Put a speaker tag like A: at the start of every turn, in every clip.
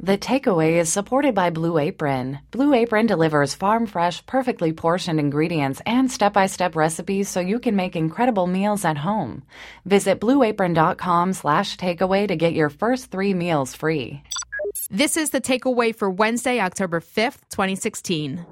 A: The Takeaway is supported by Blue Apron. Blue Apron delivers farm-fresh, perfectly portioned ingredients and step-by-step recipes so you can make incredible meals at home. Visit blueapron.com/takeaway to get your first 3 meals free.
B: This is The Takeaway for Wednesday, October 5th, 2016.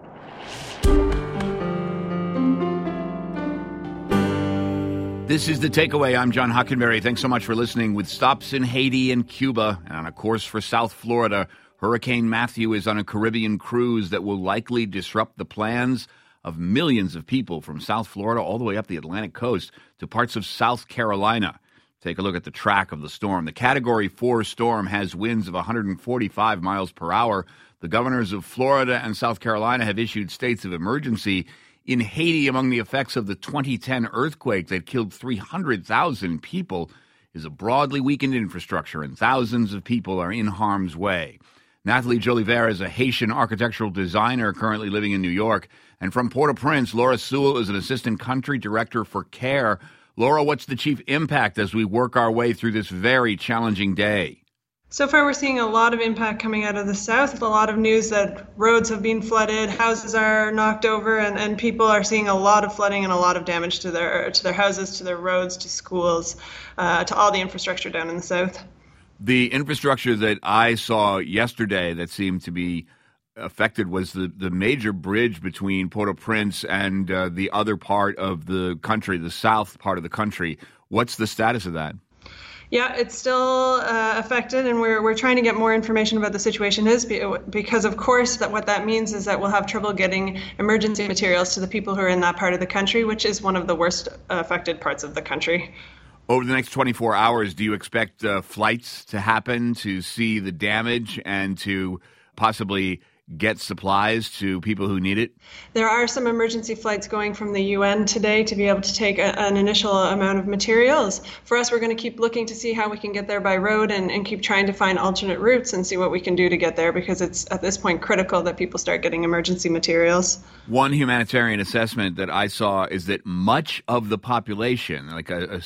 C: This is The Takeaway. I'm John Hockenberry. Thanks so much for listening. With stops in Haiti and Cuba and on a course for South Florida, Hurricane Matthew is on a Caribbean cruise that will likely disrupt the plans of millions of people from South Florida all the way up the Atlantic coast to parts of South Carolina. Take a look at the track of the storm. The Category 4 storm has winds of 145 miles per hour. The governors of Florida and South Carolina have issued states of emergency. In Haiti, among the effects of the 2010 earthquake that killed 300,000 people is a broadly weakened infrastructure, and thousands of people are in harm's way. Nathalie Jolivet is a Haitian architectural designer currently living in New York. And from Port-au-Prince, Laura Sewell is an assistant country director for CARE. Laura, what's the chief impact as we work our way through this very challenging day?
D: So far, we're seeing a lot of impact coming out of the south, a lot of news that roads have been flooded, houses are knocked over, and people are seeing a lot of flooding and a lot of damage to their houses, to their roads, to schools, to all the infrastructure down in the south.
C: The infrastructure that I saw yesterday that seemed to be affected was the major bridge between Port-au-Prince and the other part of the country, the south part of the country. What's the status of that?
D: Yeah, it's still affected, and we're trying to get more information about the situation because, of course, what that means is that we'll have trouble getting emergency materials to the people who are in that part of the country, which is one of the worst affected parts of the country.
C: Over the next 24 hours, do you expect flights to happen to see the damage and to possibly get supplies to people who need it?
D: There are some emergency flights going from the UN today to be able to take an initial amount of materials. For us, we're going to keep looking to see how we can get there by road and keep trying to find alternate routes and see what we can do to get there, because it's at this point critical that people start getting emergency materials.
C: One humanitarian assessment that I saw is that much of the population, like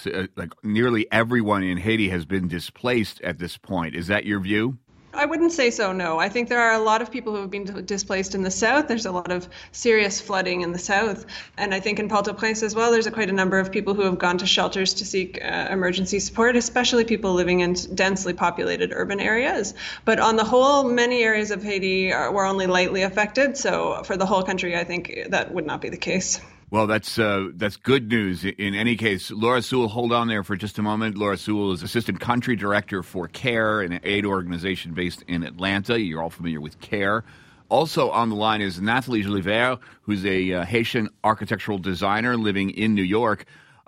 C: nearly everyone in Haiti, has been displaced at this point. Is that your view?
D: I wouldn't say so, no. I think there are a lot of people who have been displaced in the south. There's a lot of serious flooding in the south. And I think in Port-au-Prince as well, there's quite a number of people who have gone to shelters to seek emergency support, especially people living in densely populated urban areas. But on the whole, many areas of Haiti were only lightly affected. So for the whole country, I think that would not be the case.
C: Well, that's good news. In any case, Laura Sewell, hold on there for just a moment. Laura Sewell is Assistant Country Director for CARE, an aid organization based in Atlanta. You're all familiar with CARE. Also on the line is Nathalie Jolivet, who's a Haitian architectural designer living in New York.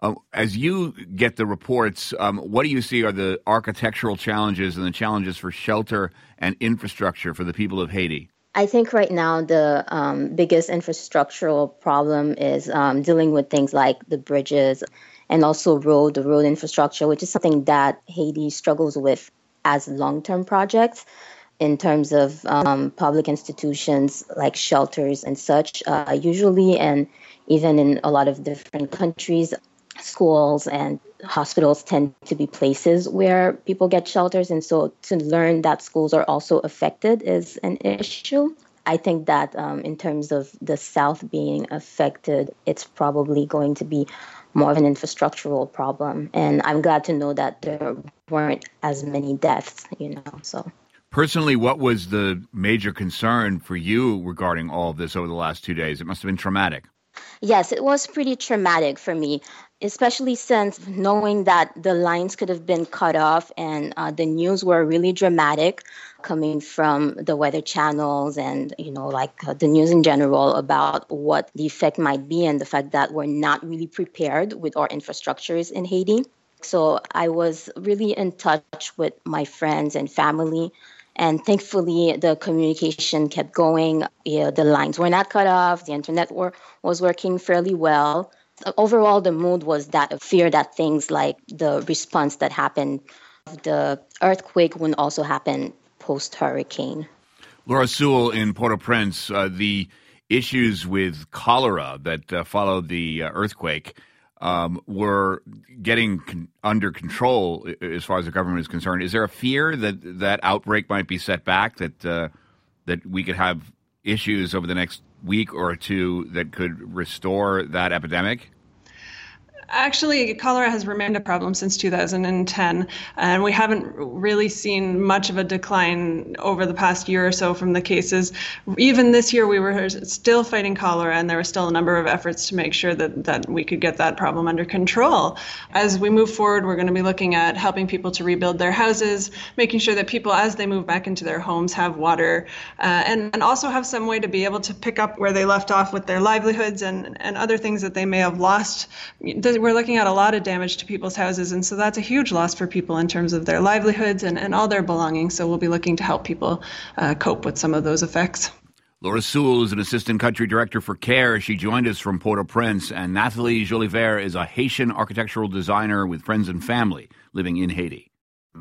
C: As you get the reports, what do you see are the architectural challenges and the challenges for shelter and infrastructure for the people of Haiti?
E: I think right now the biggest infrastructural problem is dealing with things like the bridges and also the road infrastructure, which is something that Haiti struggles with as long-term projects in terms of public institutions like shelters and such. Usually, and even in a lot of different countries, schools and hospitals tend to be places where people get shelters. And so to learn that schools are also affected is an issue. I think that in terms of the South being affected, it's probably going to be more of an infrastructural problem. And I'm glad to know that there weren't as many deaths, so.
C: Personally, what was the major concern for you regarding all of this over the last 2 days? It must have been traumatic.
E: Yes, it was pretty traumatic for me, especially since knowing that the lines could have been cut off and the news were really dramatic coming from the weather channels and, the news in general about what the effect might be and the fact that we're not really prepared with our infrastructures in Haiti. So I was really in touch with my friends and family. And thankfully, the communication kept going. The lines were not cut off. The internet was working fairly well. Overall, the mood was that of fear that things like the response that happened, the earthquake would also happen post-hurricane.
C: Laura Sewell in Port-au-Prince, the issues with cholera that followed the earthquake, were getting under control as far as the government is concerned. Is there a fear that that outbreak might be set back, that we could have issues over the next week or two that could restore that epidemic?
D: Actually, cholera has remained a problem since 2010, and we haven't really seen much of a decline over the past year or so from the cases. Even this year, we were still fighting cholera, and there were still a number of efforts to make sure that we could get that problem under control. As we move forward, we're going to be looking at helping people to rebuild their houses, making sure that people, as they move back into their homes, have water, and also have some way to be able to pick up where they left off with their livelihoods and other things that they may have lost. We're looking at a lot of damage to people's houses, and so that's a huge loss for people in terms of their livelihoods and all their belongings. So we'll be looking to help people cope with some of those effects.
C: Laura Sewell is an assistant country director for CARE. She joined us from Port-au-Prince. And Nathalie Jolivet is a Haitian architectural designer with friends and family living in Haiti.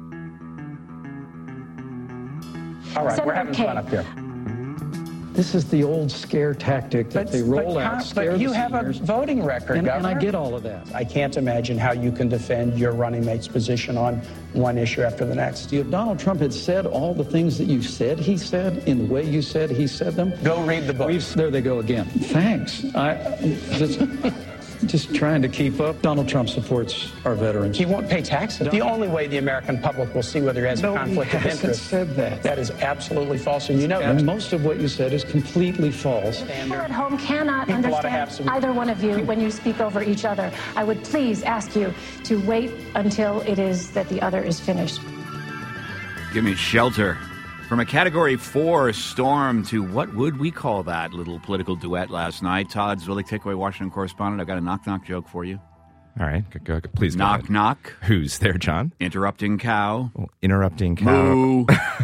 F: All right, we're having fun up here.
G: This is the old scare tactic that they roll out.
F: But you have a voting record,
G: and
F: Governor.
G: I get all of that.
F: I can't imagine how you can defend your running mate's position on one issue after the next.
G: If Donald Trump had said all the things that you said he said in the way you said he said them.
F: Go read the book.
G: There they go again. Thanks. Just trying to keep up. Donald Trump supports our veterans.
F: He won't pay taxes. The only way the American public will see whether he has a conflict of interest.
G: Said that.
F: That is absolutely false, and you know
G: and
F: that.
G: most of what you said is completely false.
H: People at home cannot understand either one of you when you speak over each other. I would please ask you to wait until it is that the other is finished.
C: Give me shelter. From a Category 4 storm to what would we call that little political duet last night? Todd Zwillich, Takeaway Washington correspondent. I've got a knock-knock joke for you.
I: All right. Please go
C: knock,
I: ahead.
C: Knock.
I: Who's there, John?
C: Interrupting cow.
I: Well, interrupting cow.
C: Moo.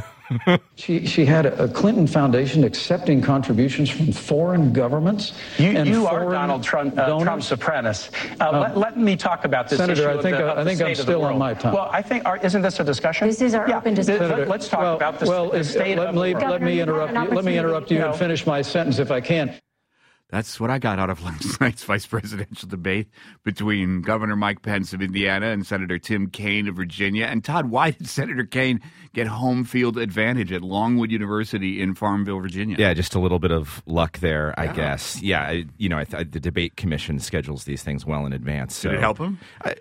G: She had a Clinton Foundation accepting contributions from foreign governments.
F: You are Donald Trump's apprentice. Let me talk about this
G: Senator,
F: issue.
G: I think I'm still on my time.
F: Well, isn't this a discussion?
H: This is our open discussion.
F: Let's talk about the state of the world.
G: Let me interrupt you and finish my sentence if I can.
C: That's what I got out of last night's vice presidential debate between Governor Mike Pence of Indiana and Senator Tim Kaine of Virginia. And Todd, why did Senator Kaine get home field advantage at Longwood University in Farmville, Virginia?
I: Yeah, just a little bit of luck there, I guess. Yeah, the debate commission schedules these things well in advance. So.
C: Did it help him?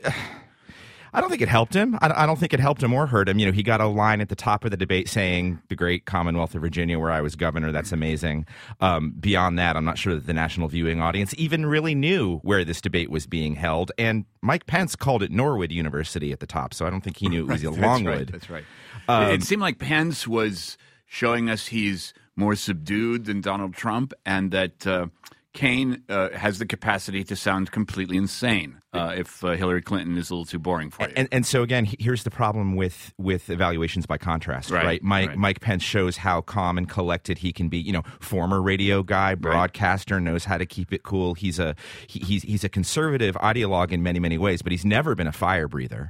I: I don't think it helped him. I don't think it helped him or hurt him. He got a line at the top of the debate saying, the great Commonwealth of Virginia where I was governor, that's amazing. Beyond that, I'm not sure that the national viewing audience even really knew where this debate was being held. And Mike Pence called it Norwood University at the top, so I don't think he knew it was Longwood.
C: That's right. It seemed like Pence was showing us he's more subdued than Donald Trump and that Kaine has the capacity to sound completely insane if Hillary Clinton is a little too boring for you.
I: And so, again, here's the problem with evaluations by contrast, right? Mike Pence shows how calm and collected he can be. Former radio guy, broadcaster, knows how to keep it cool. He's a conservative ideologue in many, many ways, but he's never been a fire breather,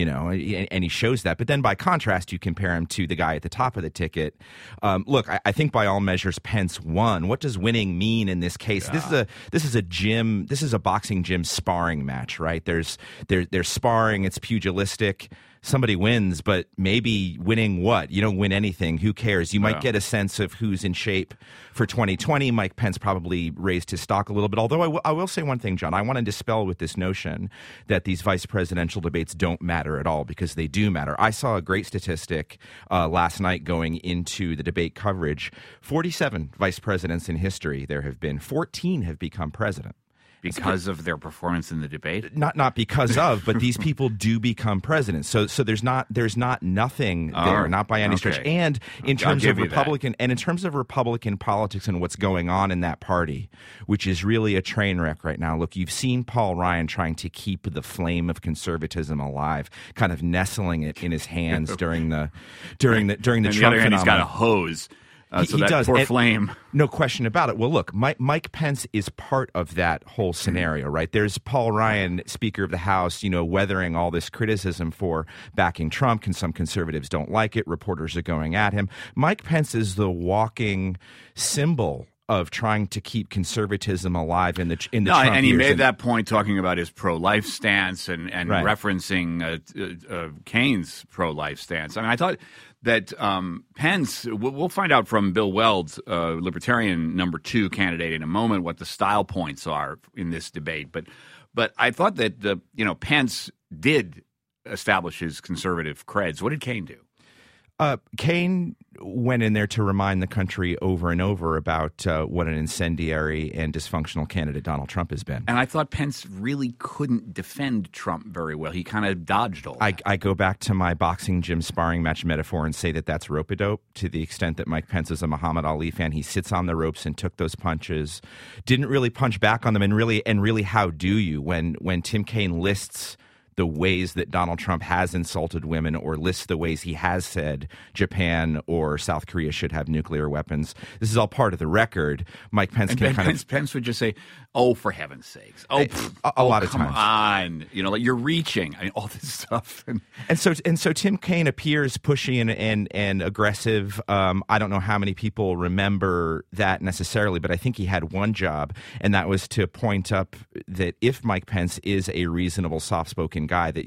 I: and he shows that. But then by contrast, you compare him to the guy at the top of the ticket. Look, I think by all measures, Pence won. What does winning mean in this case? This is a boxing gym sparring match, right? There's sparring, it's pugilistic. Somebody wins, but maybe winning what? You don't win anything. Who cares? You might get a sense of who's in shape for 2020. Mike Pence probably raised his stock a little bit. Although I will say one thing, John. I want to dispel with this notion that these vice presidential debates don't matter at all, because they do matter. I saw a great statistic last night going into the debate coverage. 47 vice presidents in history there have been. 14 have become president.
C: Because of their performance in the debate?
I: Not because of, but these people do become presidents. So there's not nothing there, not by any stretch. And in terms of Republican politics and what's going on in that party, which is really a train wreck right now. Look, you've seen Paul Ryan trying to keep the flame of conservatism alive, kind of nestling it in his hands during the Trump phenomenon.
C: He's got a hose. So that does. Poor flame.
I: No question about it. Well, look, Mike Pence is part of that whole scenario, right? There's Paul Ryan, Speaker of the House, weathering all this criticism for backing Trump. Some conservatives don't like it. Reporters are going at him. Mike Pence is the walking symbol of trying to keep conservatism alive in the Trump
C: and he
I: years.
C: made that point talking about his pro-life stance and
I: right.
C: referencing Kane's pro-life stance. I mean, I thought that Pence, we'll find out from Bill Weld, Libertarian number 2 candidate, in a moment what the style points are in this debate. But I thought that Pence did establish his conservative creds. What did Kane do?
I: Kane went in there to remind the country over and over about what an incendiary and dysfunctional candidate Donald Trump has been.
C: And I thought Pence really couldn't defend Trump very well. He kind of dodged all that.
I: I go back to my boxing gym sparring match metaphor and say that that's rope-a-dope, to the extent that Mike Pence is a Muhammad Ali fan. He sits on the ropes and took those punches, didn't really punch back on them, and really how do you when Tim Kaine lists the ways that Donald Trump has insulted women, or lists the ways he has said Japan or South Korea should have nuclear weapons. This is all part of the record. Mike Pence
C: Pence would just say, "Oh, for heaven's sakes!" A lot of times. Come on, like you're reaching. I mean, all this stuff.
I: And so Tim Kaine appears pushy and aggressive. I don't know how many people remember that necessarily, but I think he had one job, and that was to point up that if Mike Pence is a reasonable, soft-spoken guy, that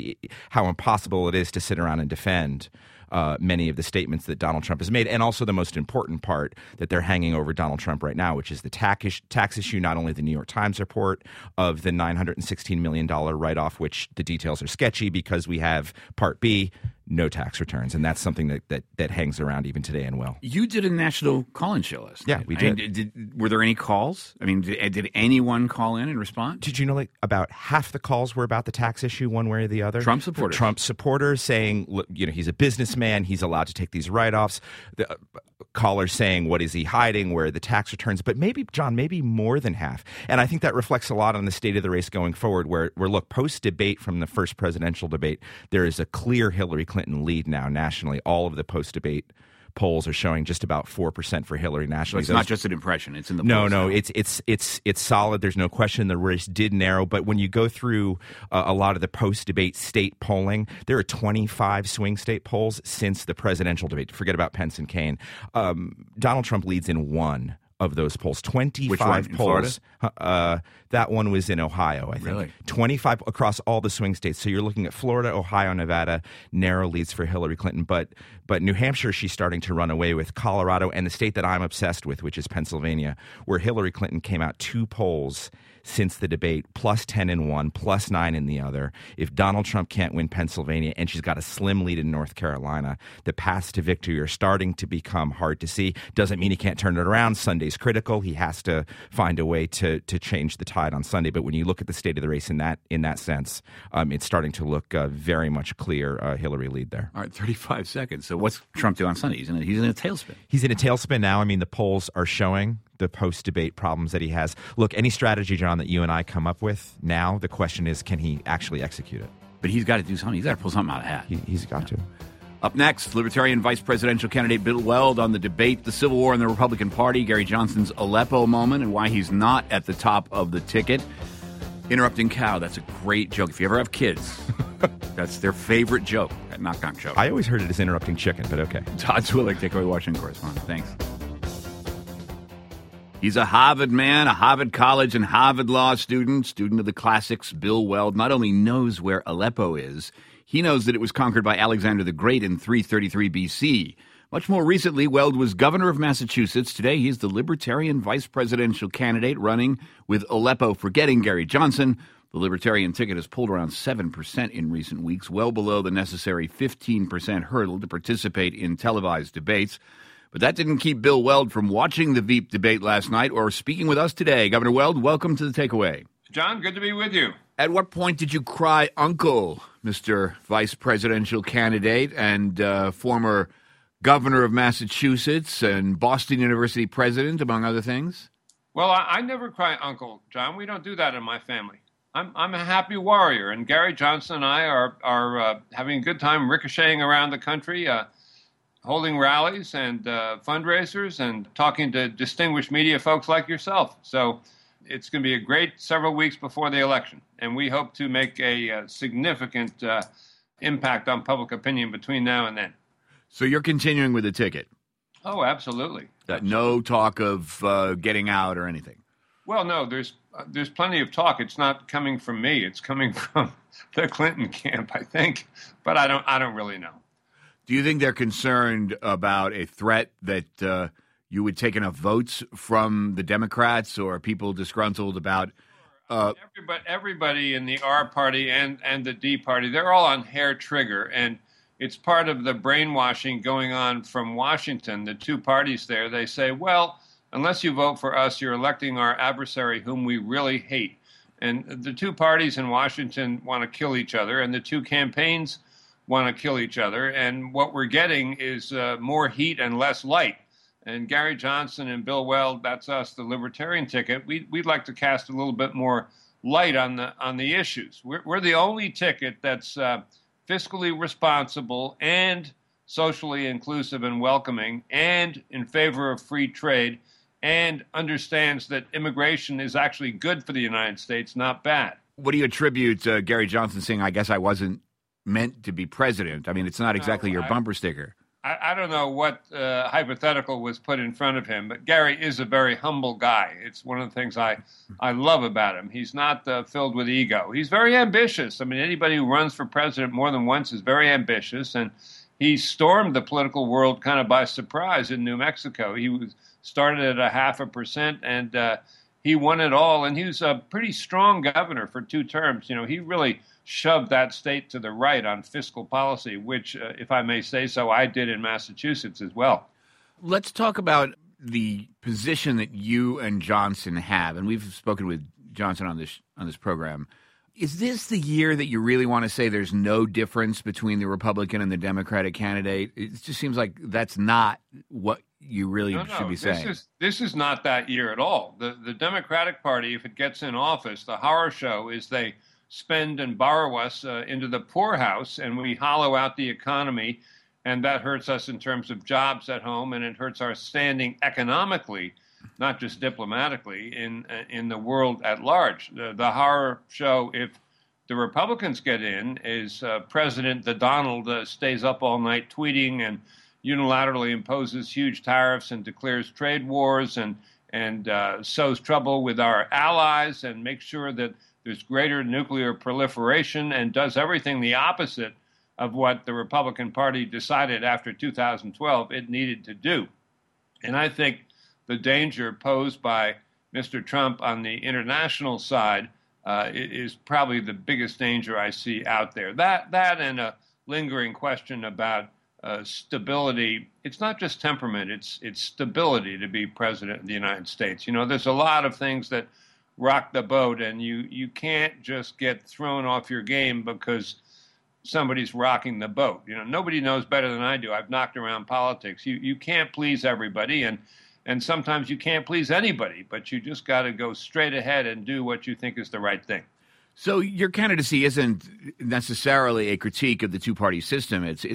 I: how impossible it is to sit around and defend many of the statements that Donald Trump has made, and also the most important part that they're hanging over Donald Trump right now, which is the tax issue. Not only the New York Times report of the $916 million write-off, which the details are sketchy because we have Part B, no tax returns, and that's something that hangs around even today and will.
C: You did a national call-in show last night.
I: Yeah, we did.
C: I mean, were there any calls? I mean, did anyone call in and respond?
I: Did you know about half the calls were about the tax issue one way or the other?
C: Trump supporters.
I: Trump supporters saying, look, he's a businessman, he's allowed to take these write-offs. The callers saying, what is he hiding? Where are the tax returns? But maybe, John, more than half. And I think that reflects a lot on the state of the race going forward, where look, post-debate from the first presidential debate, there is a clear Hillary Clinton lead now nationally. All of the post-debate polls are showing just about 4% for Hillary nationally.
C: So it's not just an impression; it's in the polls.
I: No, it's solid. There's no question the race did narrow. But when you go through a lot of the post-debate state polling, there are 25 swing state polls since the presidential debate. Forget about Pence and Kaine. Donald Trump leads in one of those polls. 25
C: Which one,
I: polls. That one was in Ohio, I think.
C: Really?
I: 25 across all the swing states. So you're looking at Florida, Ohio, Nevada, narrow leads for Hillary Clinton. But New Hampshire, she's starting to run away with. Colorado, and the state that I'm obsessed with, which is Pennsylvania, where Hillary Clinton came out 2 polls since the debate, plus 10 in one, plus 9 in the other. If Donald Trump can't win Pennsylvania, and she's got a slim lead in North Carolina, the paths to victory are starting to become hard to see. Doesn't mean he can't turn it around. Sunday's critical. He has to find a way to change the tide on Sunday. But when you look at the state of the race in that sense, it's starting to look very much clear Hillary lead there.
C: All right, 35 seconds. So what's Trump do on Sunday? He's in a tailspin.
I: He's in a tailspin now. I mean, the polls are showing the post-debate problems that he has. Look, any strategy, John, that you and I come up with now, the question is, can he actually execute it?
C: But he's got to do something. He's got to pull something out of the hat.
I: He's got to.
C: Up next, Libertarian Vice Presidential candidate Bill Weld on the debate, the Civil War in the Republican Party, Gary Johnson's Aleppo moment, and why he's not at the top of the ticket. Interrupting cow, that's a great joke. If you ever have kids, that's their favorite joke, that knock-knock joke.
I: I always heard it as interrupting chicken, but okay.
C: Todd Zwillig, Takeaway Washington correspondent. Thanks. He's a Harvard man, a Harvard College and Harvard Law student of the classics. Bill Weld not only knows where Aleppo is, he knows that it was conquered by Alexander the Great in 333 BC. Much more recently, Weld was governor of Massachusetts. Today, he's the Libertarian vice presidential candidate running with Aleppo forgetting Gary Johnson. The Libertarian ticket has pulled around 7% in recent weeks, well below the necessary 15% hurdle to participate in televised debates. But that didn't keep Bill Weld from watching the Veep debate last night or speaking with us today. Governor Weld, welcome to the Takeaway.
J: John, good to be with you.
C: At what point did you cry uncle, Mr. Vice Presidential Candidate and former governor of Massachusetts and Boston University president, among other things?
J: Well, I never cry uncle, John. We don't do that in my family. I'm a happy warrior, and Gary Johnson and I are having a good time ricocheting around the country, holding rallies and fundraisers and talking to distinguished media folks like yourself. So it's going to be a great several weeks before the election, and we hope to make a significant impact on public opinion between now and then.
C: So you're continuing with the ticket?
J: Oh, absolutely.
C: No talk of getting out or anything.
J: Well, no, there's plenty of talk. It's not coming from me. It's coming from the Clinton camp, I think. But I don't really know.
C: Do you think they're concerned about a threat that you would take enough votes from the Democrats, or are people disgruntled about?
J: Everybody in the R party and the D party, they're all on hair trigger, and it's part of the brainwashing going on from Washington. The two parties there, they say, well, unless you vote for us, you're electing our adversary whom we really hate. And the two parties in Washington want to kill each other, and the two campaigns want to kill each other. And what we're getting is more heat and less light. And Gary Johnson and Bill Weld, that's us, the Libertarian ticket. We'd like to cast a little bit more light on the issues. We're the only ticket that's fiscally responsible and socially inclusive and welcoming and in favor of free trade and understands that immigration is actually good for the United States, not bad.
C: What do you attribute Gary Johnson saying, I guess I wasn't meant to be president? I mean, it's not exactly your bumper sticker.
J: I don't know what hypothetical was put in front of him, but Gary is a very humble guy. It's one of the things I love about him. He's not filled with ego. He's very ambitious. I mean, anybody who runs for president more than once is very ambitious, and he stormed the political world kind of by surprise in New Mexico. He started at 0.5%, and he won it all, and he was a pretty strong governor for 2 terms. You know, he really shoved that state to the right on fiscal policy, which, if I may say so, I did in Massachusetts as well.
C: Let's talk about the position that you and Johnson have, and we've spoken with Johnson on this program. Is this the year that you really want to say there's no difference between the Republican and the Democratic candidate? It just seems like that's not what you really should be saying.
J: This is not that year at all. The Democratic Party, if it gets in office, the horror show is they spend and borrow us into the poorhouse, and we hollow out the economy, and that hurts us in terms of jobs at home, and it hurts our standing economically, not just diplomatically, in the world at large. The horror show, if the Republicans get in, is President the Donald stays up all night tweeting and unilaterally imposes huge tariffs and declares trade wars and sows trouble with our allies and makes sure that there's greater nuclear proliferation and does everything the opposite of what the Republican Party decided after 2012 it needed to do. And I think the danger posed by Mr. Trump on the international side is probably the biggest danger I see out there. That and a lingering question about stability. It's not just temperament, it's stability to be president of the United States. You know, there's a lot of things that rock the boat, and you can't just get thrown off your game because somebody's rocking the boat. You know, nobody knows better than I do. I've knocked around politics. You can't please everybody, and sometimes you can't please anybody, but you just got to go straight ahead and do what you think is the right thing.
C: So your candidacy isn't necessarily a critique of the two-party system. It's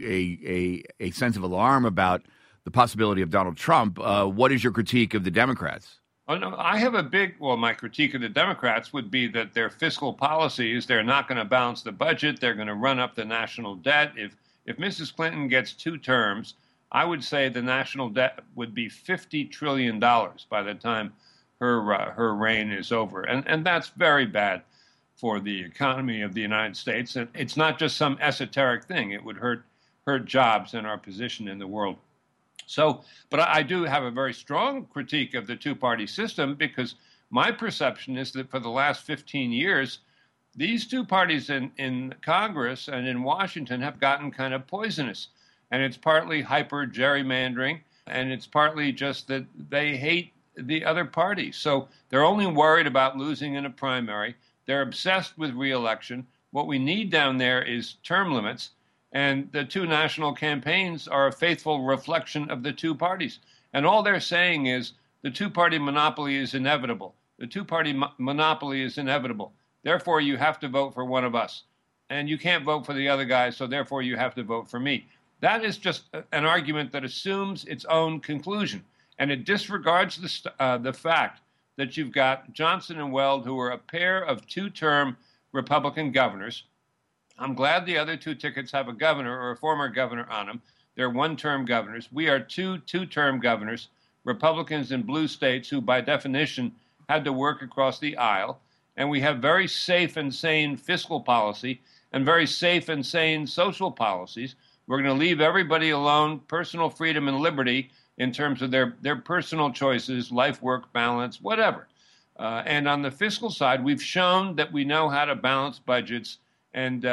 C: a sense of alarm about the possibility of Donald Trump. What is your critique of the Democrats?
J: Oh, no, I have my critique of the Democrats would be that their fiscal policies, they're not going to balance the budget. They're going to run up the national debt. If Mrs. Clinton gets 2 terms, I would say the national debt would be $50 trillion by the time her reign is over. And that's very bad for the economy of the United States. And it's not just some esoteric thing. It would hurt jobs and our position in the world. So, but I do have a very strong critique of the two-party system because my perception is that for the last 15 years, these two parties in Congress and in Washington have gotten kind of poisonous. And it's partly hyper gerrymandering, and it's partly just that they hate the other party. So they're only worried about losing in a primary. They're obsessed with re-election. What we need down there is term limits. And the two national campaigns are a faithful reflection of the two parties. And all they're saying is the two-party monopoly is inevitable. The two-party monopoly is inevitable. Therefore, you have to vote for one of us. And you can't vote for the other guy, so therefore you have to vote for me. That is just an argument that assumes its own conclusion. And it disregards the fact that you've got Johnson and Weld, who are a pair of 2-term Republican governors. I'm glad the other 2 tickets have a governor or a former governor on them, They're one-term governors. We are two-term governors, Republicans in blue states who, by definition, had to work across the aisle. And we have very safe and sane fiscal policy and very safe and sane social policies. We're going to leave everybody alone, personal freedom and liberty in terms of their personal choices, life-work balance, whatever. And on the fiscal side, we've shown that we know how to balance budgets and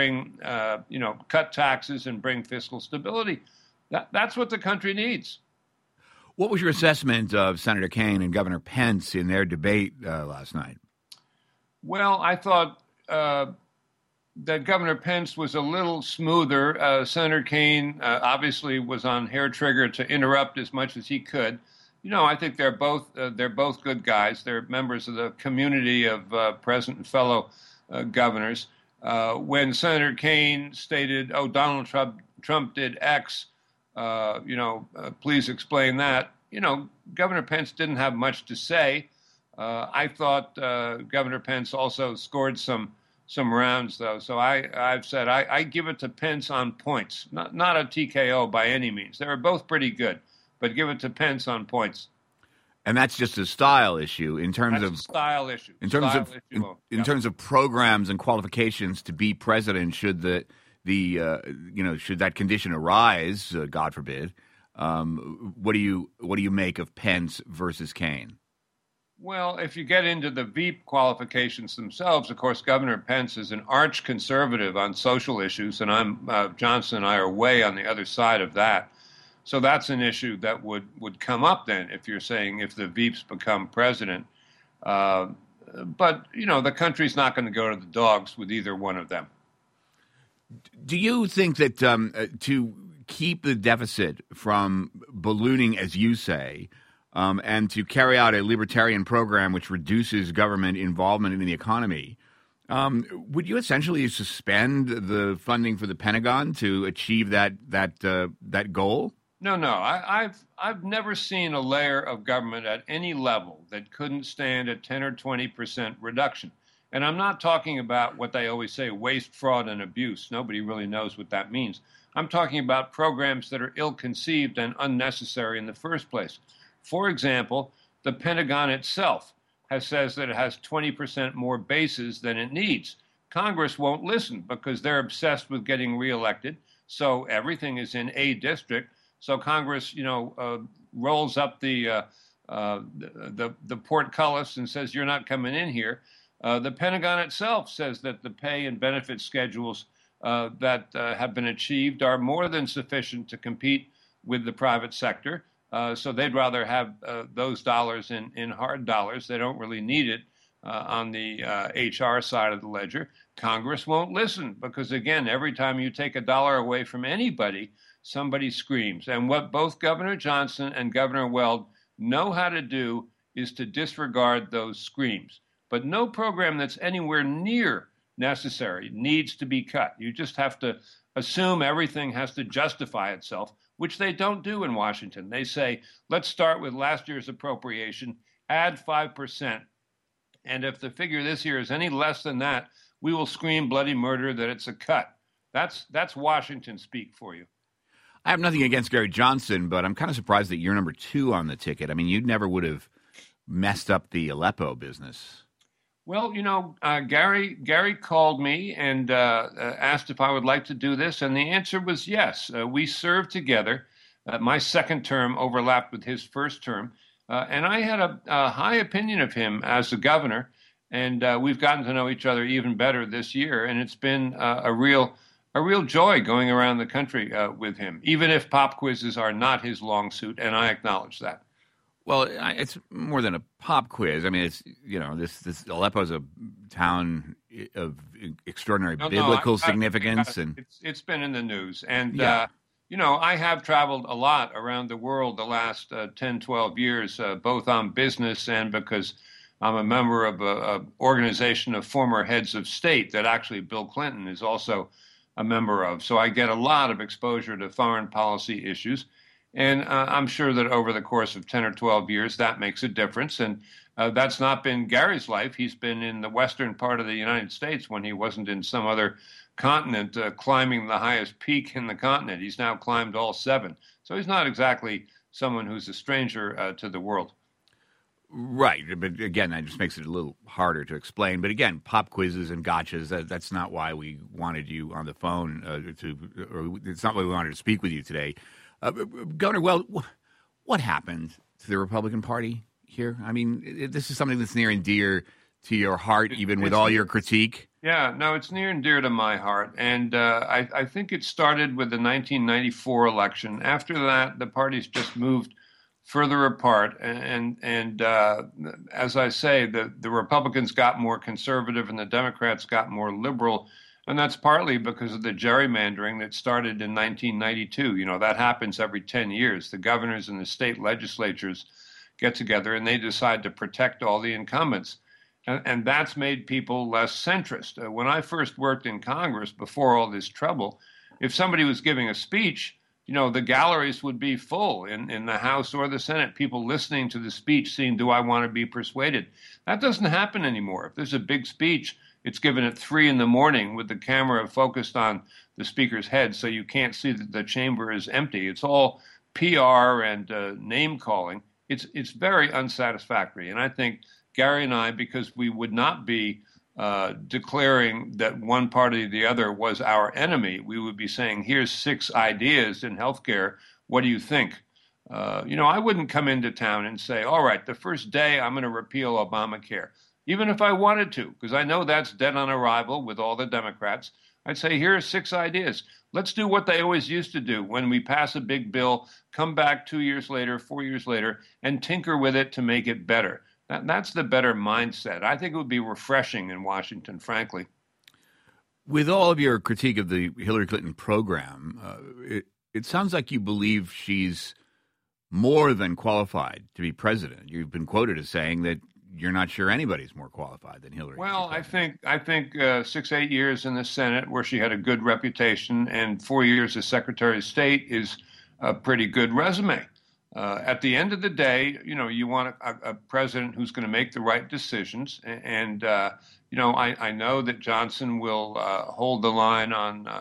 J: cut taxes and bring fiscal stability. That's what the country needs.
C: What was your assessment of Senator Kaine and Governor Pence in their debate last night?
J: Well, I thought that Governor Pence was a little smoother. Senator Kaine obviously was on hair trigger to interrupt as much as he could. I think they're both good guys. They're members of the community of present and fellow governors. When Senator Kaine stated, "Oh, Donald Trump did X," please explain that. Governor Pence didn't have much to say. I thought Governor Pence also scored some rounds, though. So I've said I give it to Pence on points, not a TKO by any means. They were both pretty good, but give it to Pence on points.
C: And that's just a style issue in terms
J: of
C: style issue. In terms of programs and qualifications to be president, should should that condition arise, God forbid, what do you make of Pence versus Kaine?
J: Well, if you get into the Veep qualifications themselves, of course, Governor Pence is an arch conservative on social issues, and Johnson and I are way on the other side of that. So that's an issue that would come up then if you're saying if the Veeps become president. But, the country's not going to go to the dogs with either one of them.
C: Do you think that to keep the deficit from ballooning, as you say, and to carry out a libertarian program which reduces government involvement in the economy, would you essentially suspend the funding for the Pentagon to achieve that goal?
J: No. I've never seen a layer of government at any level that couldn't stand a 10 or 20% reduction. And I'm not talking about what they always say, waste, fraud, and abuse. Nobody really knows what that means. I'm talking about programs that are ill-conceived and unnecessary in the first place. For example, the Pentagon itself says that it has 20% more bases than it needs. Congress won't listen because they're obsessed with getting reelected. So everything is in a district. So Congress, rolls up the portcullis and says, "You're not coming in here." The Pentagon itself says that the pay and benefit schedules that have been achieved are more than sufficient to compete with the private sector. So they'd rather have those dollars in hard dollars. They don't really need it on the HR side of the ledger. Congress won't listen because, again, every time you take a dollar away from anybody, somebody screams. And what both Governor Johnson and Governor Weld know how to do is to disregard those screams. But no program that's anywhere near necessary needs to be cut. You just have to assume everything has to justify itself, which they don't do in Washington. They say, let's start with last year's appropriation, add 5%. And if the figure this year is any less than that, we will scream bloody murder that it's a cut. That's Washington speak for you.
C: I have nothing against Gary Johnson, but I'm kind of surprised that you're number 2 on the ticket. I mean, you never would have messed up the Aleppo business.
J: Well, Gary called me and asked if I would like to do this, and the answer was yes. We served together. My second term overlapped with his first term, and I had a high opinion of him as a governor, and we've gotten to know each other even better this year, and it's been a real joy going around the country with him, even if pop quizzes are not his long suit, and I acknowledge that.
C: Well, it's more than a pop quiz. I mean, it's, this Aleppo is a town of extraordinary biblical significance. And
J: it's been in the news. And, I have traveled a lot around the world the last 10, 12 years, both on business and because I'm a member of an organization of former heads of state that actually Bill Clinton is also a member of. So I get a lot of exposure to foreign policy issues. And I'm sure that over the course of 10 or 12 years, that makes a difference. And that's not been Gary's life. He's been in the western part of the United States when he wasn't in some other continent, climbing the highest peak in the continent. He's now climbed all 7. So he's not exactly someone who's a stranger to the world.
C: Right. But again, that just makes it a little harder to explain. But again, pop quizzes and gotchas, that's not why we wanted you on the phone or it's not why we wanted to speak with you today. Governor, well, what happened to the Republican Party here? I mean, this is something that's near and dear to your heart, even with all your critique.
J: Yeah, no, it's near and dear to my heart. And I think it started with the 1994 election. After that, the parties just moved further apart. And as I say, the Republicans got more conservative and the Democrats got more liberal. And that's partly because of the gerrymandering that started in 1992. You know, that happens every 10 years. The governors and the state legislatures get together and they decide to protect all the incumbents. And that's made people less centrist. When I first worked in Congress before all this trouble, if somebody was giving a speech, you know, the galleries would be full in the House or the Senate, people listening to the speech, seeing, do I want to be persuaded? That doesn't happen anymore. If there's a big speech, it's given at 3 a.m. with the camera focused on the speaker's head, so you can't see that the chamber is empty. It's all PR and name calling. It's very unsatisfactory. And I think Gary and I, because we would not be declaring that one party or the other was our enemy, we would be saying, here's 6 ideas in healthcare. What do you think? I wouldn't come into town and say, all right, the first day I'm going to repeal Obamacare, even if I wanted to, because I know that's dead on arrival with all the Democrats. I'd say, here are 6 ideas. Let's do what they always used to do. When we pass a big bill, come back 2 years later, 4 years later, and tinker with it to make it better. That's the better mindset. I think it would be refreshing in Washington, frankly.
C: With all of your critique of the Hillary Clinton program, it sounds like you believe she's more than qualified to be president. You've been quoted as saying that you're not sure anybody's more qualified than Hillary.
J: Well, I think 6-8 years in the Senate where she had a good reputation and 4 years as Secretary of State is a pretty good resume. At the end of the day, you want a president who's going to make the right decisions. And I know that Johnson will hold the line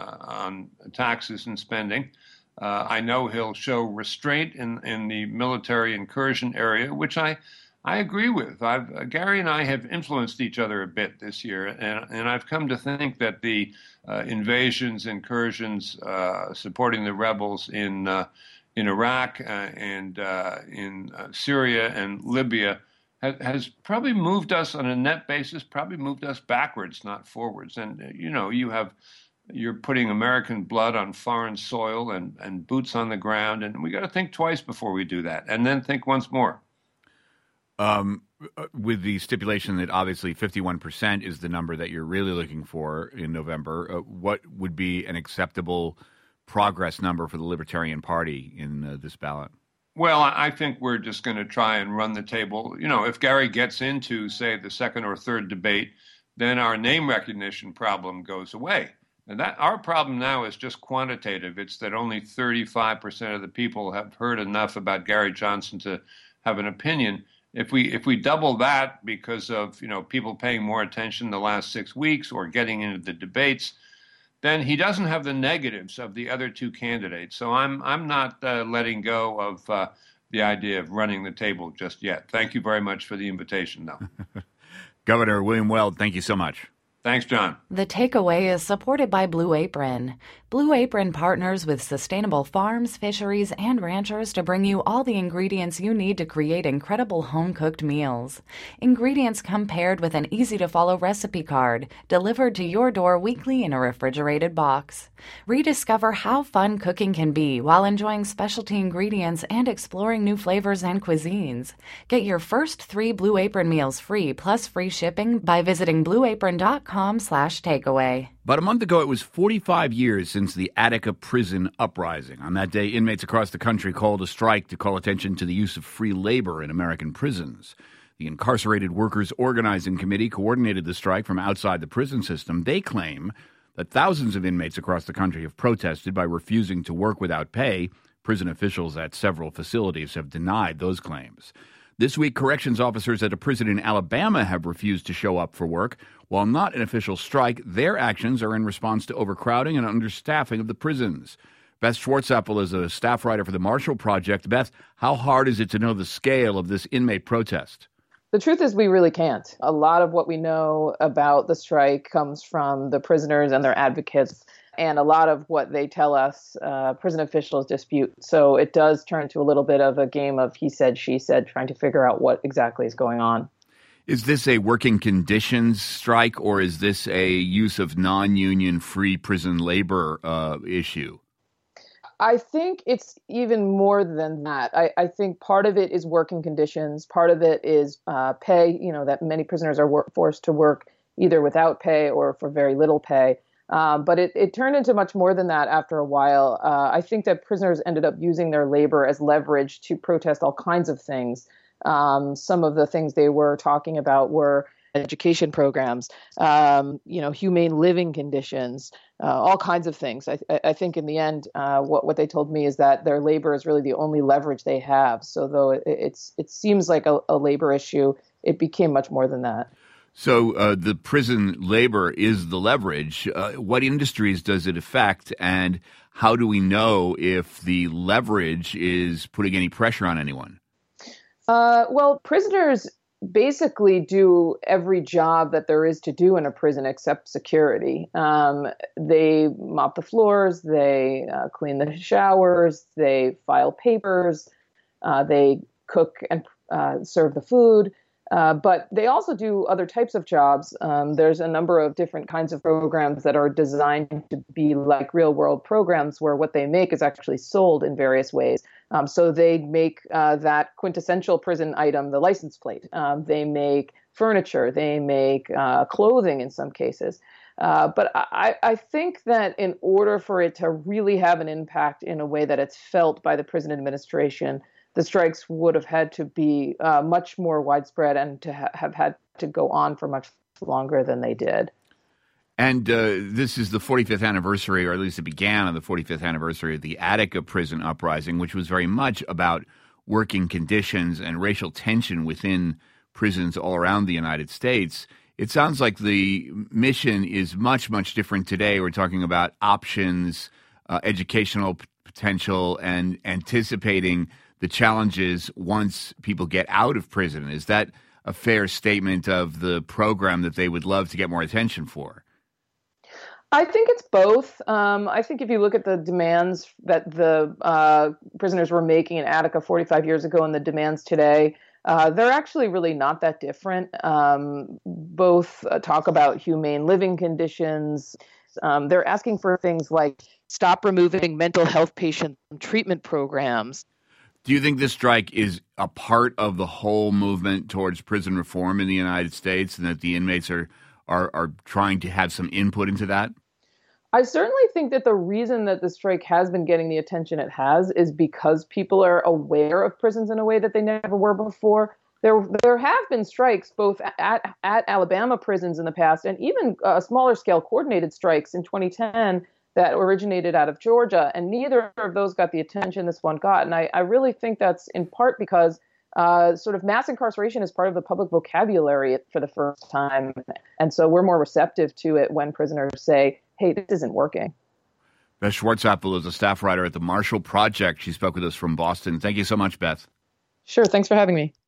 J: on taxes and spending. I know he'll show restraint in the military incursion area, which I agree with. Gary and I have influenced each other a bit this year, and I've come to think that the invasions, incursions, supporting the rebels in Iraq and in Syria and Libya has probably moved us on a net basis, probably moved us backwards, not forwards. And, you're putting American blood on foreign soil and boots on the ground. And we got to think twice before we do that and then think once more.
C: With the stipulation that obviously 51% is the number that you're really looking for in November, what would be an acceptable progress number for the Libertarian Party in this ballot?
J: Well, I think we're just going to try and run the table. If Gary gets into, say, the second or third debate, then our name recognition problem goes away. And that our problem now is just quantitative. It's that only 35% of the people have heard enough about Gary Johnson to have an opinion. If we double that because of people paying more attention the last 6 weeks or getting into the debates, then he doesn't have the negatives of the other 2 candidates. So I'm not letting go of the idea of running the table just yet. Thank you very much for the invitation, though.
C: Governor William Weld, thank you so much.
J: Thanks, John.
A: The Takeaway is supported by Blue Apron. Blue Apron partners with sustainable farms, fisheries, and ranchers to bring you all the ingredients you need to create incredible home-cooked meals. Ingredients come paired with an easy-to-follow recipe card, delivered to your door weekly in a refrigerated box. Rediscover how fun cooking can be while enjoying specialty ingredients and exploring new flavors and cuisines. Get your first 3 Blue Apron meals free plus free shipping by visiting blueapron.com/takeaway.
C: About a month ago, it was 45 years since the Attica prison uprising. On that day, inmates across the country called a strike to call attention to the use of free labor in American prisons. The Incarcerated Workers Organizing Committee coordinated the strike from outside the prison system. They claim that thousands of inmates across the country have protested by refusing to work without pay. Prison officials at several facilities have denied those claims. This week, corrections officers at a prison in Alabama have refused to show up for work. While not an official strike, their actions are in response to overcrowding and understaffing of the prisons. Beth Schwartzapfel is a staff writer for the Marshall Project. Beth, how hard is it to know the scale of this inmate protest?
K: The truth is we really can't. A lot of what we know about the strike comes from the prisoners and their advocates, and a lot of what they tell us, prison officials dispute. So it does turn to a little bit of a game of he said, she said, trying to figure out what exactly is going on.
C: Is this a working conditions strike, or is this a use of non-union free prison labor issue?
K: I think it's even more than that. I think part of it is working conditions. Part of it is pay, that many prisoners are forced to work either without pay or for very little pay. But it turned into much more than that after a while. I think that prisoners ended up using their labor as leverage to protest all kinds of things. Some of the things they were talking about were education programs, humane living conditions, all kinds of things. I think in the end, what they told me is that their labor is really the only leverage they have. So though it seems like a labor issue, it became much more than that.
C: So the prison labor is the leverage. What industries does it affect, and how do we know if the leverage is putting any pressure on anyone?
K: Well, prisoners basically do every job that there is to do in a prison except security. They mop the floors, they clean the showers, they file papers, they cook and serve the food. But they also do other types of jobs. There's a number of different kinds of programs that are designed to be like real world programs where what they make is actually sold in various ways. So they make that quintessential prison item, the license plate. They make furniture. They make clothing in some cases. But I think that in order for it to really have an impact in a way that it's felt by the prison administration, the strikes would have had to be much more widespread and to have had to go on for much longer than they did.
C: And this is the 45th anniversary, or at least it began on the 45th anniversary of the Attica prison uprising, which was very much about working conditions and racial tension within prisons all around the United States. It sounds like the mission is much, much different today. We're talking about options, educational potential, and anticipating the challenges once people get out of prison. Is that a fair statement of the program that they would love to get more attention for?
K: I think it's both. I think if you look at the demands that the prisoners were making in Attica 45 years ago and the demands today, they're actually really not that different. Both talk about humane living conditions. They're asking for things like stop removing mental health patient treatment programs.
C: Do you think this strike is a part of the whole movement towards prison reform in the United States, and that the inmates are trying to have some input into that?
K: I certainly think that the reason that the strike has been getting the attention it has is because people are aware of prisons in a way that they never were before. There have been strikes both at Alabama prisons in the past and even smaller scale coordinated strikes in 2010 that originated out of Georgia, and neither of those got the attention this one got. And I really think that's in part because sort of mass incarceration is part of the public vocabulary for the first time. And so we're more receptive to it when prisoners say, hey, this isn't working.
C: Beth Schwartzapfel is a staff writer at the Marshall Project. She spoke with us from Boston. Thank you so much, Beth.
K: Sure. Thanks for having me.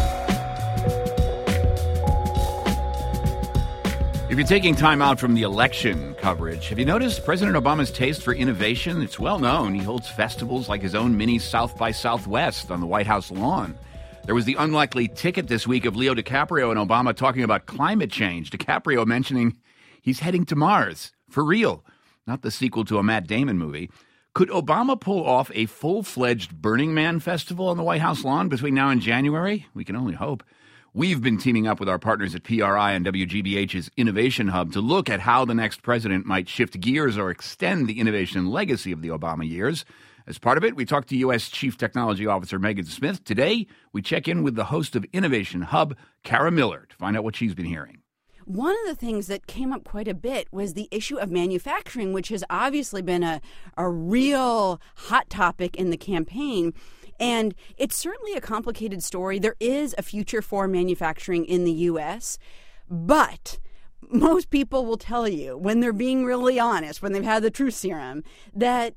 C: If you're taking time out from the election coverage, have you noticed President Obama's taste for innovation? It's well known. He holds festivals like his own mini South by Southwest on the White House lawn. There was the unlikely ticket this week of Leo DiCaprio and Obama talking about climate change. DiCaprio mentioning he's heading to Mars, for real, not the sequel to a Matt Damon movie. Could Obama pull off a full-fledged Burning Man festival on the White House lawn between now and January? We can only hope. We've been teaming up with our partners at PRI and WGBH's Innovation Hub to look at how the next president might shift gears or extend the innovation legacy of the Obama years. As part of it, we talked to U.S. Chief Technology Officer Megan Smith. Today, we check in with the host of Innovation Hub, Kara Miller, to find out what she's been hearing.
L: One of the things that came up quite a bit was the issue of manufacturing, which has obviously been a real hot topic in the campaign. And it's certainly a complicated story. There is a future for manufacturing in the U.S., but most people will tell you, when they're being really honest, when they've had the truth serum, that,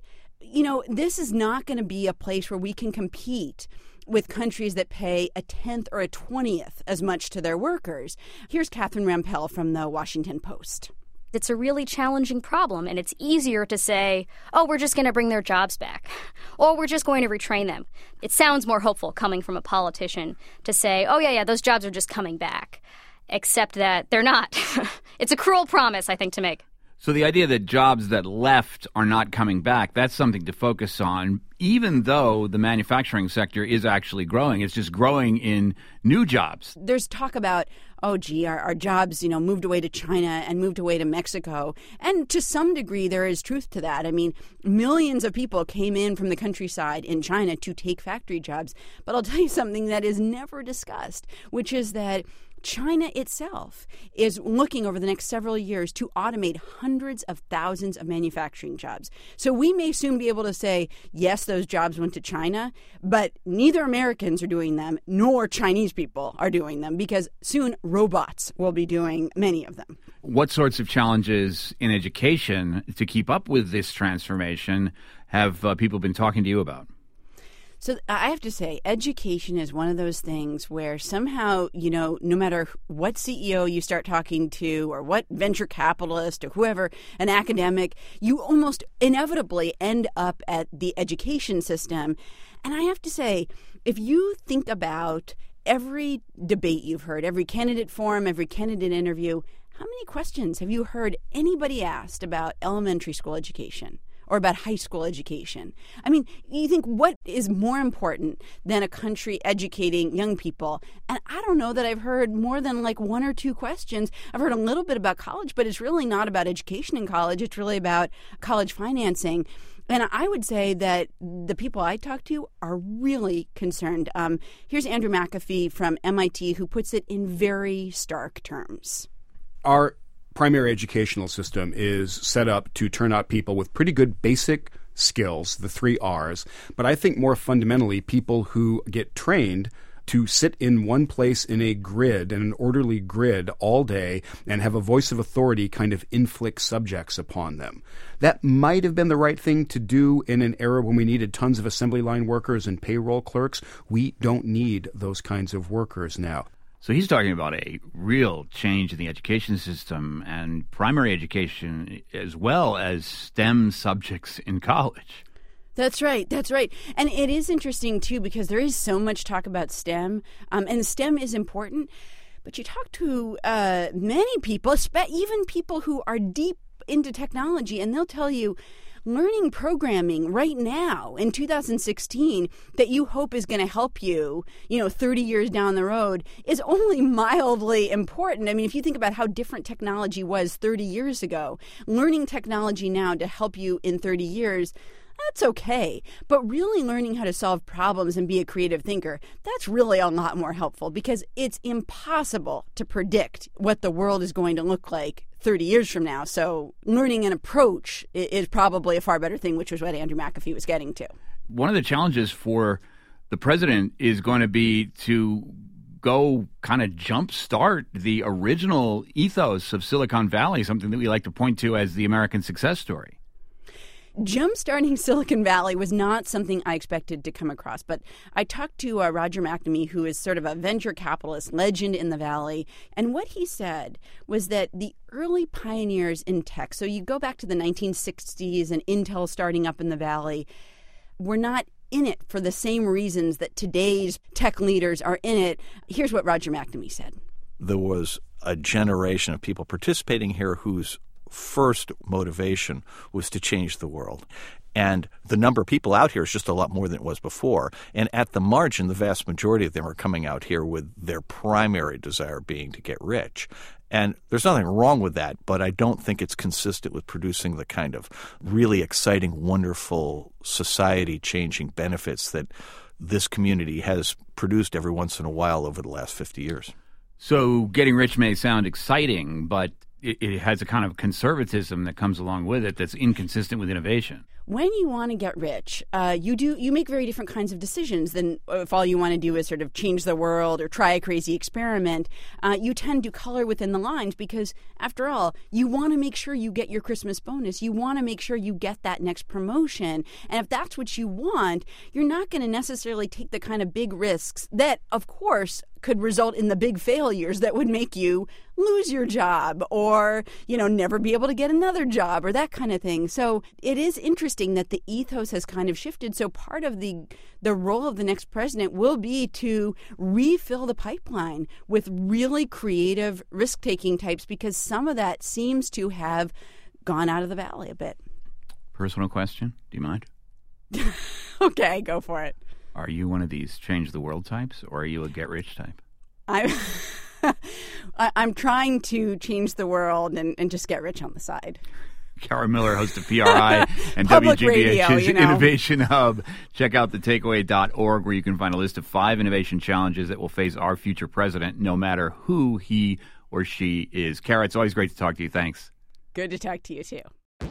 L: this is not going to be a place where we can compete with countries that pay a 10th or a 20th as much to their workers. Here's Catherine Rampell from the Washington Post.
M: It's a really challenging problem, and it's easier to say, oh, we're just going to bring their jobs back, or we're just going to retrain them. It sounds more hopeful coming from a politician to say, oh, yeah, those jobs are just coming back, except that they're not. It's a cruel promise, I think, to make.
C: So the idea that jobs that left are not coming back, that's something to focus on, even though the manufacturing sector is actually growing. It's just growing in new jobs.
L: There's talk about, our jobs, moved away to China and moved away to Mexico. And to some degree, there is truth to that. I mean, millions of people came in from the countryside in China to take factory jobs. But I'll tell you something that is never discussed, which is that China itself is looking over the next several years to automate hundreds of thousands of manufacturing jobs. So we may soon be able to say, yes, those jobs went to China, but neither Americans are doing them nor Chinese people are doing them, because soon robots will be doing many of them.
C: What sorts of challenges in education to keep up with this transformation have people been talking to you about?
L: So I have to say, education is one of those things where somehow, no matter what CEO you start talking to or what venture capitalist or whoever, an academic, you almost inevitably end up at the education system. And I have to say, if you think about every debate you've heard, every candidate forum, every candidate interview, how many questions have you heard anybody asked about elementary school education? Or about high school education? I mean, you think, what is more important than a country educating young people? And I don't know that I've heard more than like one or two questions. I've heard a little bit about college, but it's really not about education in college. It's really about college financing. And I would say that the people I talk to are really concerned. Here's Andrew McAfee from MIT, who puts it in very stark terms.
N: Our primary educational system is set up to turn out people with pretty good basic skills, the 3 R's, but I think more fundamentally people who get trained to sit in one place in a grid, in an orderly grid all day, and have a voice of authority kind of inflict subjects upon them. That might have been the right thing to do in an era when we needed tons of assembly line workers and payroll clerks. We don't need those kinds of workers now.
C: So he's talking about a real change in the education system and primary education as well as STEM subjects in college.
L: That's right. And it is interesting, too, because there is so much talk about STEM, and STEM is important. But you talk to many people, even people who are deep into technology, and they'll tell you learning programming right now in 2016 that you hope is going to help you, 30 years down the road is only mildly important. I mean, if you think about how different technology was 30 years ago, learning technology now to help you in 30 years, that's okay. But really learning how to solve problems and be a creative thinker, that's really a lot more helpful, because it's impossible to predict what the world is going to look like 30 years from now. So learning an approach is probably a far better thing, which was what Andrew McAfee was getting to.
C: One of the challenges for the president is going to be to go kind of jumpstart the original ethos of Silicon Valley, something that we like to point to as the American success story.
L: Jump-starting Silicon Valley was not something I expected to come across, but I talked to Roger McNamee, who is sort of a venture capitalist legend in the Valley, and what he said was that the early pioneers in tech, so you go back to the 1960s and Intel starting up in the Valley, were not in it for the same reasons that today's tech leaders are in it. Here's what Roger McNamee said.
O: There was a generation of people participating here whose first motivation was to change the world. And the number of people out here is just a lot more than it was before. And at the margin, the vast majority of them are coming out here with their primary desire being to get rich. And there's nothing wrong with that, but I don't think it's consistent with producing the kind of really exciting, wonderful, society-changing benefits that this community has produced every once in a while over the last 50 years.
C: So getting rich may sound exciting, but it has a kind of conservatism that comes along with it that's inconsistent with innovation.
L: when you want to get rich, you make very different kinds of decisions than if all you want to do is sort of change the world or try a crazy experiment. You tend to color within the lines because, after all, you want to make sure you get your Christmas bonus. You want to make sure you get that next promotion. And if that's what you want, you're not going to necessarily take the kind of big risks that, of course, could result in the big failures that would make you lose your job or, never be able to get another job or that kind of thing. So it is interesting that the ethos has kind of shifted. So part of the role of the next president will be to refill the pipeline with really creative risk-taking types because some of that seems to have gone out of the valley a bit.
C: Personal question. Do you mind?
L: Okay, go for it.
C: Are you one of these change the world types, or are you a get-rich type?
L: I'm trying to change the world and just get rich on the side.
C: Kara Miller, host of PRI and WGBH's Innovation Hub. Check out thetakeaway.org, where you can find a list of 5 innovation challenges that will face our future president, no matter who he or she is. Kara, it's always great to talk to you. Thanks.
L: Good to talk to you, too.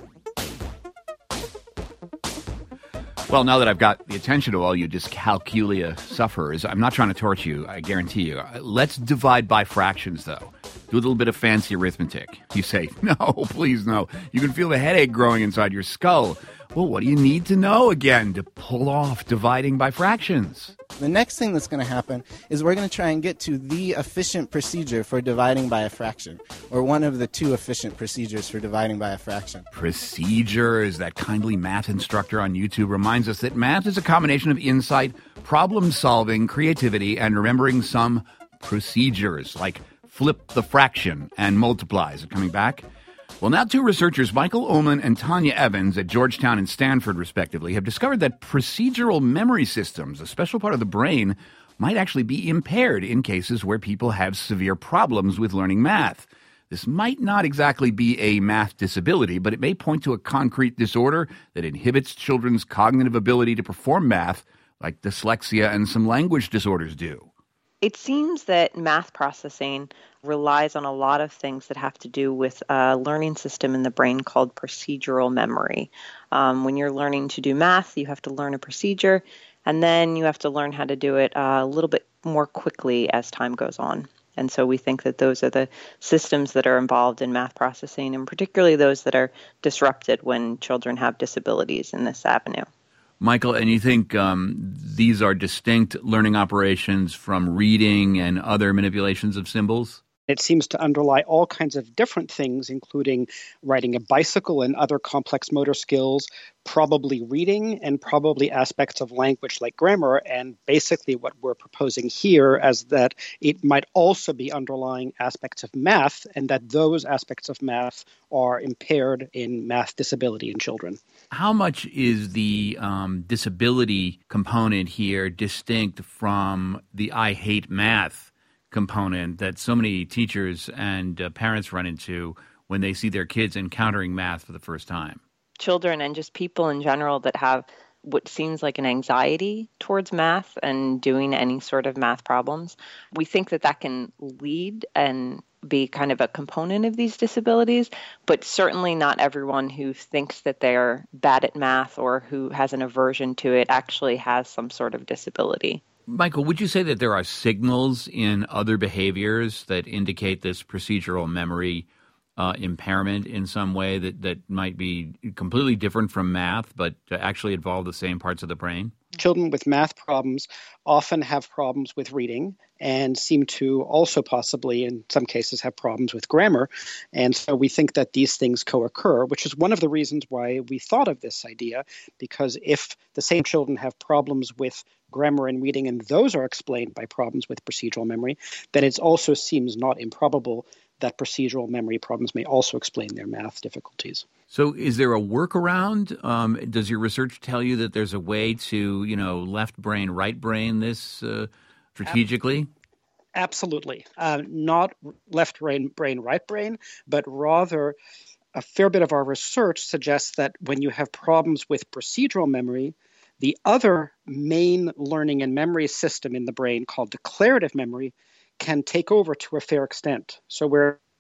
C: Well, now that I've got the attention of all you dyscalculia sufferers, I'm not trying to torture you, I guarantee you. Let's divide by fractions, though. Do a little bit of fancy arithmetic. You say, no, please no. You can feel the headache growing inside your skull. Well, what do you need to know again to pull off dividing by fractions?
P: The next thing that's going to happen is we're going to try and get to the efficient procedure for dividing by a fraction, or one of the 2 efficient procedures for dividing by a fraction.
C: Procedures. That kindly math instructor on YouTube reminds us that math is a combination of insight, problem-solving, creativity, and remembering some procedures, like flip the fraction and multiply. Is it coming back? Well, now 2 researchers, Michael Ullman and Tanya Evans at Georgetown and Stanford, respectively, have discovered that procedural memory systems, a special part of the brain, might actually be impaired in cases where people have severe problems with learning math. This might not exactly be a math disability, but it may point to a concrete disorder that inhibits children's cognitive ability to perform math, like dyslexia and some language disorders do.
Q: It seems that math processing relies on a lot of things that have to do with a learning system in the brain called procedural memory. When you're learning to do math, you have to learn a procedure, and then you have to learn how to do it a little bit more quickly as time goes on. And so we think that those are the systems that are involved in math processing, and particularly those that are disrupted when children have disabilities in this avenue.
C: Michael, and you think these are distinct learning operations from reading and other manipulations of symbols?
R: It seems to underlie all kinds of different things, including riding a bicycle and other complex motor skills, probably reading, and probably aspects of language like grammar. And basically what we're proposing here is that it might also be underlying aspects of math, and that those aspects of math are impaired in math disability in children.
C: How much is the disability component here distinct from the I hate math component that so many teachers and parents run into when they see their kids encountering math for the first time?
Q: Children and just people in general that have what seems like an anxiety towards math and doing any sort of math problems, we think that that can lead and be kind of a component of these disabilities, but certainly not everyone who thinks that they're bad at math or who has an aversion to it actually has some sort of disability.
C: Michael, would you say that there are signals in other behaviors that indicate this procedural memory impairment in some way that might be completely different from math, but actually involve the same parts of the brain?
R: Children with math problems often have problems with reading and seem to also possibly, in some cases, have problems with grammar. And so we think that these things co-occur, which is one of the reasons why we thought of this idea, because if the same children have problems with grammar and reading, and those are explained by problems with procedural memory, then it also seems not improbable that procedural memory problems may also explain their math difficulties.
C: So is there a workaround? Does your research tell you that there's a way to, left brain, right brain this strategically?
R: Absolutely. Not left brain, right brain, but rather a fair bit of our research suggests that when you have problems with procedural memory, the other main learning and memory system in the brain called declarative memory can take over to a fair extent. So where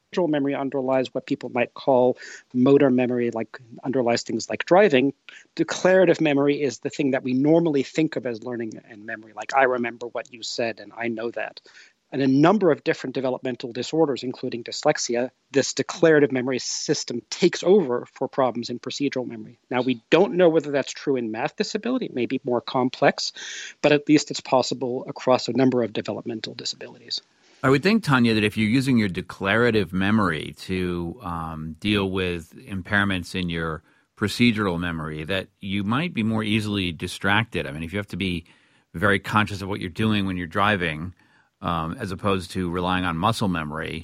R: Visual memory underlies what people might call motor memory, like underlies things like driving. Declarative memory is the thing that we normally think of as learning and memory, like I remember what you said and I know that. And a number of different developmental disorders, including dyslexia, this declarative memory system takes over for problems in procedural memory. Now, we don't know whether that's true in math disability. It may be more complex, but at least it's possible across a number of developmental disabilities.
C: I would think, Tanya, that if you're using your declarative memory to deal with impairments in your procedural memory, that you might be more easily distracted. I mean, if you have to be very conscious of what you're doing when you're driving, as opposed to relying on muscle memory,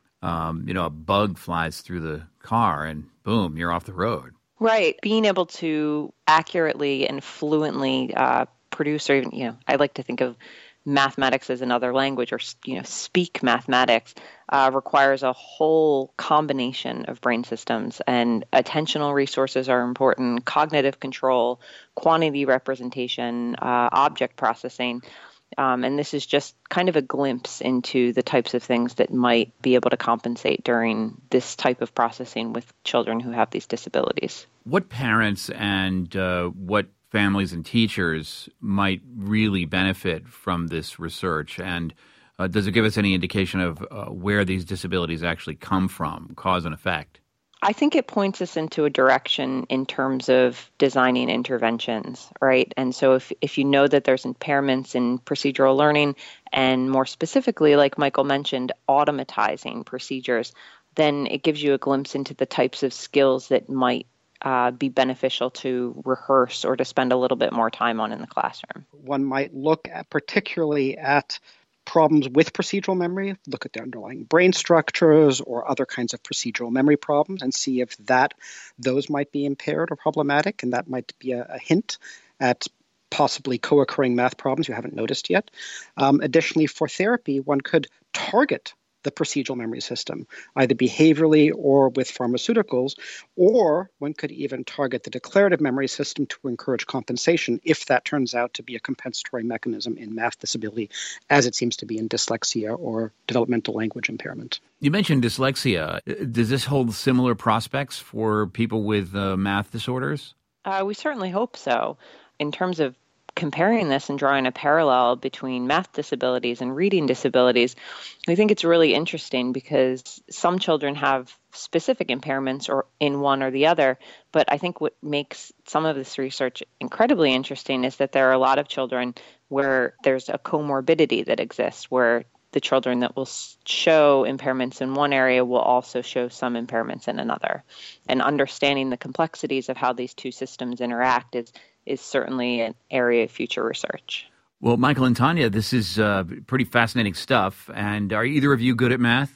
C: a bug flies through the car and boom, you're off the road.
Q: Right. Being able to accurately and fluently produce, or even, I like to think of mathematics as another language, or speak mathematics, requires a whole combination of brain systems, and attentional resources are important, cognitive control, quantity representation, object processing. And this is just kind of a glimpse into the types of things that might be able to compensate during this type of processing with children who have these disabilities.
C: What parents and what families and teachers might really benefit from this research? And does it give us any indication of where these disabilities actually come from, cause and effect?
Q: I think it points us into a direction in terms of designing interventions, right? And so if you know that there's impairments in procedural learning, and more specifically, like Michael mentioned, automatizing procedures, then it gives you a glimpse into the types of skills that might be beneficial to rehearse or to spend a little bit more time on in the classroom.
R: One might look at particularly at problems with procedural memory, look at the underlying brain structures or other kinds of procedural memory problems and see if those might be impaired or problematic, and that might be a hint at possibly co-occurring math problems you haven't noticed yet. Additionally, for therapy, one could target the procedural memory system, either behaviorally or with pharmaceuticals, or one could even target the declarative memory system to encourage compensation if that turns out to be a compensatory mechanism in math disability, as it seems to be in dyslexia or developmental language impairment.
C: You mentioned dyslexia. Does this hold similar prospects for people with math disorders?
Q: We certainly hope so. In terms of comparing this and drawing a parallel between math disabilities and reading disabilities, I think it's really interesting because some children have specific impairments or in one or the other. But I think what makes some of this research incredibly interesting is that there are a lot of children where there's a comorbidity that exists, where the children that will show impairments in one area will also show some impairments in another. And understanding the complexities of how these two systems interact is certainly an area of future research.
C: Well, Michael and Tanya, this is pretty fascinating stuff. And are either of you good at math?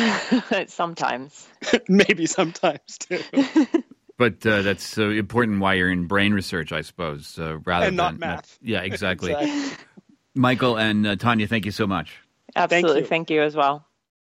Q: Sometimes.
R: Maybe sometimes, too.
C: But that's important why you're in brain research, I suppose, rather
R: and
C: than
R: not math.
C: Yeah, exactly. Michael and Tanya, thank you so much.
Q: Absolutely. Thank you as well.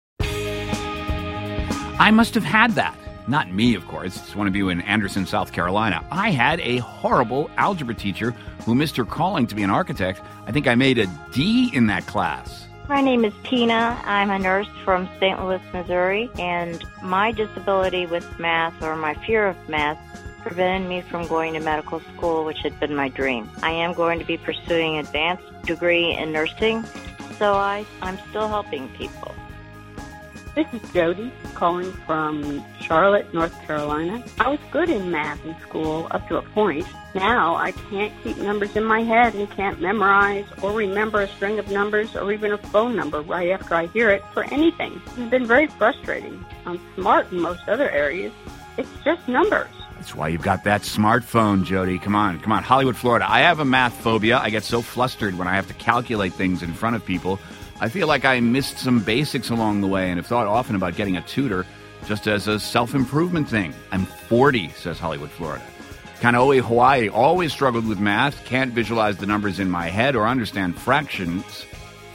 C: I must have had that. Not me, of course. It's one of you in Anderson, South Carolina. I had a horrible algebra teacher who missed her calling to be an architect. I think I made a D in that class.
S: My name is Tina. I'm a nurse from St. Louis, Missouri, and my disability with math, or my fear of math, prevented me from going to medical school, which had been my dream. I am going to be pursuing an advanced degree in nursing, so I'm still helping people.
T: This is Jody calling from Charlotte, North Carolina. I was good in math in school up to a point. Now I can't keep numbers in my head and can't memorize or remember a string of numbers or even a phone number right after I hear it for anything. It's been very frustrating. I'm smart in most other areas. It's just numbers.
C: That's why you've got that smartphone, Jody. Come on. Hollywood, Florida. I have a math phobia. I get so flustered when I have to calculate things in front of people. I feel like I missed some basics along the way and have thought often about getting a tutor just as a self-improvement thing. I'm 40, says Hollywood, Florida. Kanaoe, Hawaii. Always struggled with math. Can't visualize the numbers in my head or understand fractions.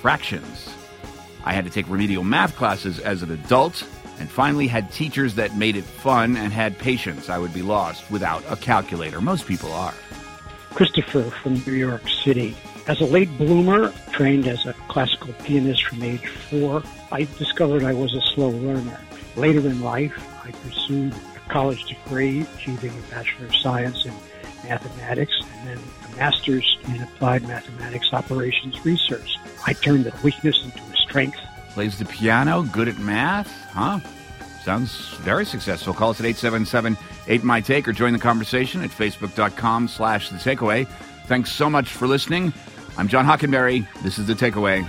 C: I had to take remedial math classes as an adult and finally had teachers that made it fun and had patience. I would be lost without a calculator. Most people are.
F: Christopher from New York City. As a late bloomer, trained as a classical pianist from age 4, I discovered I was a slow learner.
U: Later in life, I pursued a college degree, achieving a Bachelor of Science in Mathematics, and then a Master's in Applied Mathematics Operations Research. I turned a weakness into a strength.
C: Plays the piano, good at math, huh? Sounds very successful. Call us at 877-8MY-TAKE or join the conversation at facebook.com/The Takeaway. Thanks so much for listening. I'm John Hockenberry. This is The Takeaway.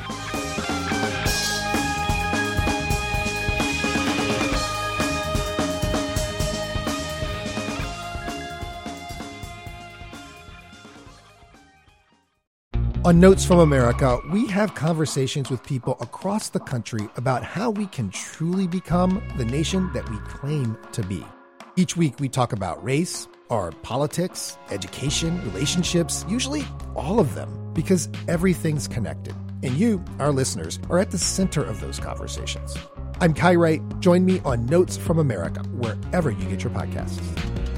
V: On Notes from America, we have conversations with people across the country about how we can truly become the nation that we claim to be. Each week, we talk about race, our politics, education, relationships, usually all of them, because everything's connected. And you, our listeners, are at the center of those conversations. I'm Kai Wright. Join me on Notes from America, wherever you get your podcasts.